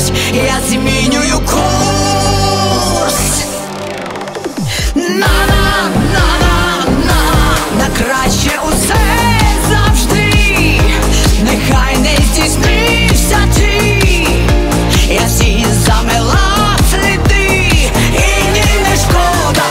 прощаюсь, я змінюю курс. На краще усе завжди, нехай не здійснився ти. Я всі замела сліди, і ні не шкода.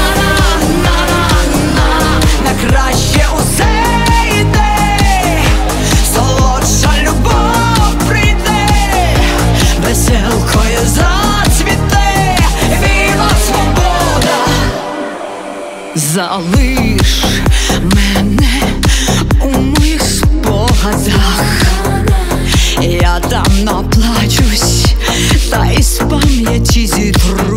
На краще усе йде, солодша любов прийде, веселкою зацвіте, вільна свобода. Залиш мене у моїх спогадах, я там наплачусь, та із пам'яті зітру.